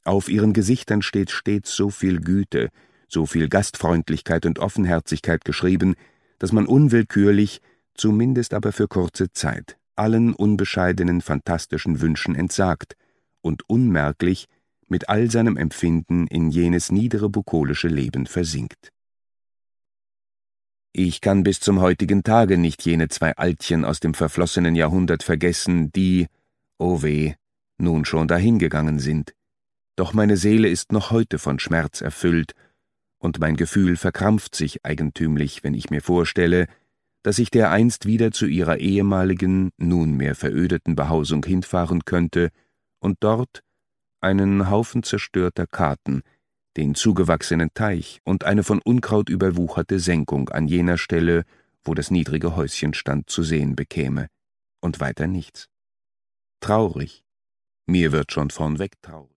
Auf ihren Gesichtern steht stets so viel Güte, so viel Gastfreundlichkeit und Offenherzigkeit geschrieben, dass man unwillkürlich, zumindest aber für kurze Zeit, allen unbescheidenen, phantastischen Wünschen entsagt und unmerklich mit all seinem Empfinden in jenes niedere bukolische Leben versinkt. Ich kann bis zum heutigen Tage nicht jene 2 Altchen aus dem verflossenen Jahrhundert vergessen, die, oh weh, nun schon dahingegangen sind. Doch meine Seele ist noch heute von Schmerz erfüllt, und mein Gefühl verkrampft sich eigentümlich, wenn ich mir vorstelle, dass ich dereinst wieder zu ihrer ehemaligen, nunmehr verödeten Behausung hinfahren könnte und dort einen Haufen zerstörter Karten, den zugewachsenen Teich und eine von Unkraut überwucherte Senkung an jener Stelle, wo das niedrige Häuschen stand, zu sehen bekäme, und weiter nichts. Traurig, mir wird schon vornweg traurig.